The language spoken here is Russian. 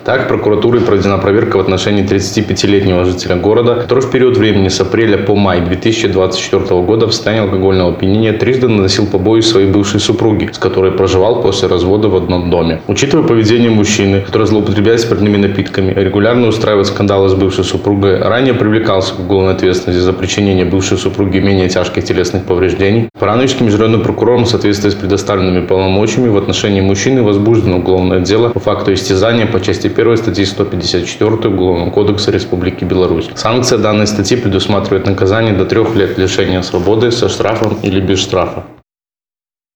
Так, прокуратурой проведена проверка в отношении 35-летнего жителя города, который в период времени с апреля по май 2024 года в состоянии алкогольного опьянения трижды наносил побои своей бывшей супруге, с которой проживал после развода в одном доме. Учитывая поведение мужчины, который злоупотребляет спиртными напитками, регулярно устраивает скандалы с бывшей супругой, ранее привлекался к уголовной ответственности за причинение бывшей супруге менее тяжких телесных повреждений, Барановичским межрайонным прокурором в соответствии с предоставленными полномочиями в отношении мужчины возбуждено уголовное дело по факту истязания по части 1 статьи 154 Уголовного кодекса Республики Беларусь. Санкция данной статьи предусматривает наказание до 3 лет лишения свободы со штрафом или без штрафа.